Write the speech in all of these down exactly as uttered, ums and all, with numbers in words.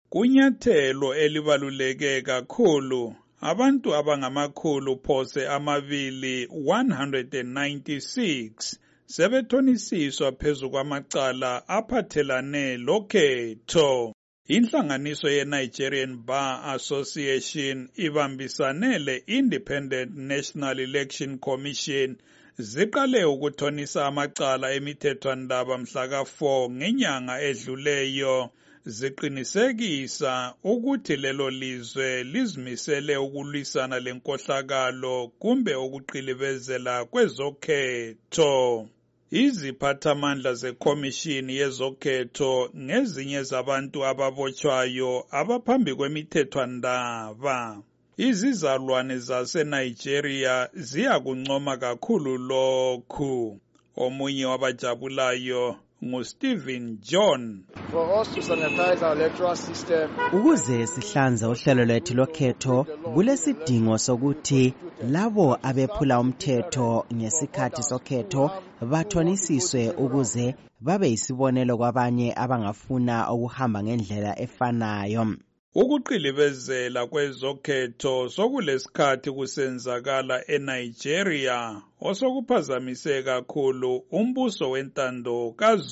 Kunyathelo elibaluleke kakhulu, abantu abangamakhulu phose amabili one hundred ninety-six sebethonisiswa phezu kwamacala aphathelane lokhetho. Inhlanganiso ye-Nigerian Bar Association ibambisane le-Independent National Election Commission ziqale ukuthonisa amacala emithethwandaba mhla ka four ngenyanga edluleyo, ziqinisekisa ukuthi lelo lizwe lizimisele ukulwisana lenkohlakalo kumbe ukuqilibezela kwezokhetho. Iziphathamandla zekhomishini yezokhetho ngezinye zabantu ababotshwayo abaphambi kwemithethwandaba. Izizalwane zaseNigeria ziyakuncoma kakhulu lokhu. Omunye wabajabulayo nguStephen John. For us to sanitize our electoral system, ukuze sihlanze uhlelo lwethu lokhetho, kulesidingo sokuthi labo abephula umthetho ngesikhathi sokhetho bathonisiswe ukuze babe yisibonelo kwabanye abangafuna ukuhamba ngendlela efanayo. Ukuqilibezela kwezokhetho sokulesikhathi kusenzakala eNigeria osokuphazamise kakhulu umbuso wentando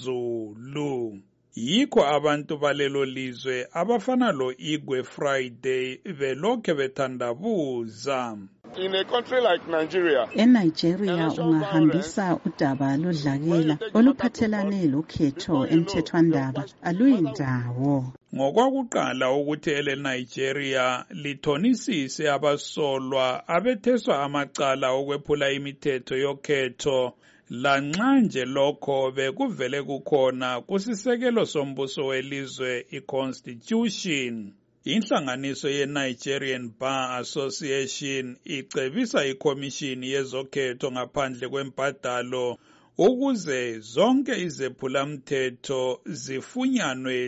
kaZulu. Yikho abantu balelo lizwe abafana lo Igwe Friday belokhe bethandabuza. in a country like Nigeria, eNigeria ungahambisa udaba lodlakela oluphathelane lokhetho emthethwandaba aluyindawo. Ngokwakuqala ukuthi ele Nigeria lithonisise abasolwa abetheswa amacala okwephula imithetho yokhetho, lanxa nje lokho bekuvele kukhona kusisekelo sombuso welizwe i-Constitution. Inhlanganiso ye-Nigerian Bar Association icebisa ikhomishini yezokhetho ngaphandle kwembadalo ukuze zonke izephulamthetho zifunyanwe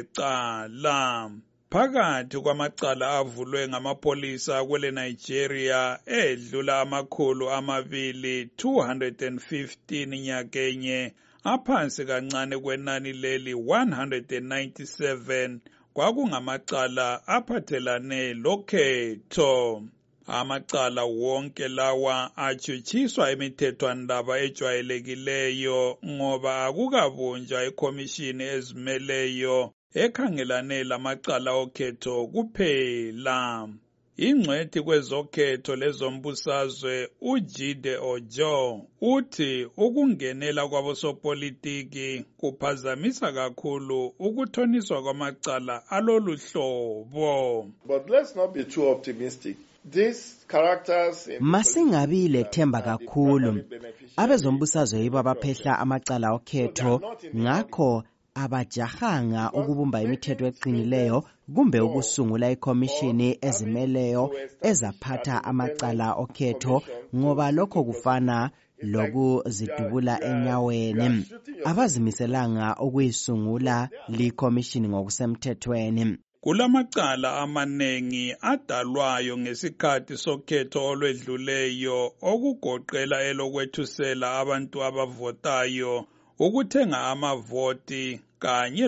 zilecala. Phakathi kwamacala avulwe ngamapolisa kwele Nigeria edlula amakhulu amabili two hundred fifteen nyakenye, aphansi kancane kwenani leli one hundred ninety-seven kwakungamacala aphathelane lokhetho. Amacala wonke lawa achuchiswa emithethwandaba ejwayelekileyo ngoba akukabunjwa ikhomishini ezimeleyo ekhangelane lamacala okhetho kuphela. Ingcwethi kwezokhetho lezombusazwe uJide Ojo uthi ukungenela kwabosopolitiki kuphazamisa kakhulu ukuthoniswa kwamacala alolu hlobo. but let's not be too optimistic. These characters in Masingabi lethemba kakhulu. Abezombusazwe yibo abaphehla amacala okhetho, ngakho abajahanga ukubumba imithetho eqinileyo kumbe ukusungula ikhomishini ezimeleyo ezaphatha amacala okhetho, ngoba lokho kufana lokuzidubula enyaweni. Abazimiselanga ukuyisungula likhomishini ngokusemthethweni. Kulamacala amanengi adalwayo ngesikhathi sokhetho olwedluleyo okugoqela elokwethusela abantu abavotayo, ukuthenga amavoti kanye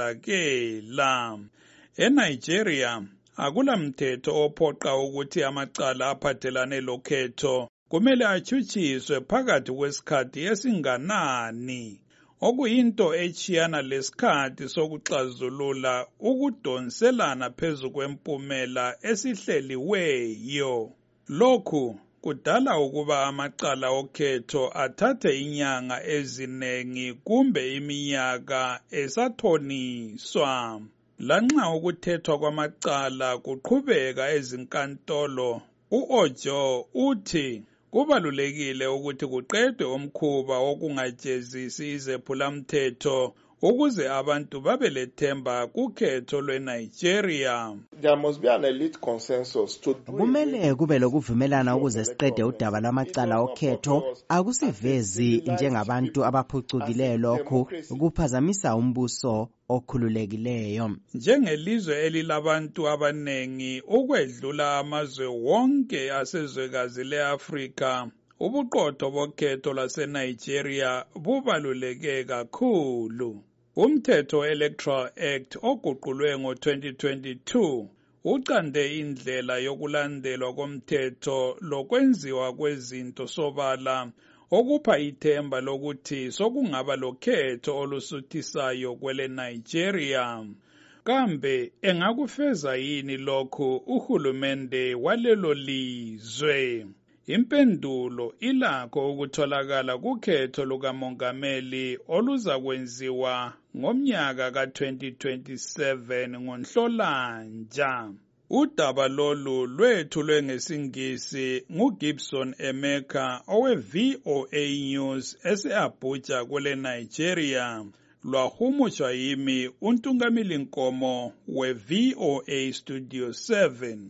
lodlakela. ENigeria akulamthetho ophoqa ukuthi amacala aphathelane lokhetho kumele achuchiswe phakathi kwesikhathi esinganani, okuyinto echiyana lesikhathi sokuxazulula ukudonselana phezu kwempumela esihleliweyo. Lokhu kudala ukuba amacala okhetho athathe inyanga ezinengi kumbe iminyaka esathoniswa. Lanxa ukuthethwa kwamacala kuqhubeka ezinkantolo, u-Ojo uthi kubalulekile ukuthi kuqedwe umkhuba wokungajezisi izephulamthetho ukuze abantu babe lethemba kukhetho lweNigeria. there must be an elite consensus to do Kumele kube lokuvumelana ukuze siqede udaba lwamacala okhetho. Akusivezi njengabantu abaphucukileyo lokhu kuphazamisa umbuso okhululekileyo. Njengelizwe elilabantu abanengi ukwedlula amazwe wonke asezwekazi le-Afrika, ubuqotho bokhetho lwaseNigeria bubaluleke kakhulu. Umthetho Electoral Act oguqulwe ngo twenty twenty-two ucande indlela yokulandelwa komthetho lokwenziwa kwezinto sobala okupha ithemba lokuthi sokungaba lokhetho olusuthisayo kwele Nigeria. Kambe engakufeza yini lokhu uhulumende walelo lizwe? Impendulo ilakho ukutholakala kukhetho lukamongameli oluzakwenziwa ngomnyaka ka twenty twenty-seven ngoNhlolanja. Udaba lolu lwethulwe ngesingisi nguGibson Emeka owe V O A News ese-Abuja kwele Nigeria. Lwahumushwa yimi uNtungamili Nkomo we V O A Studio seven.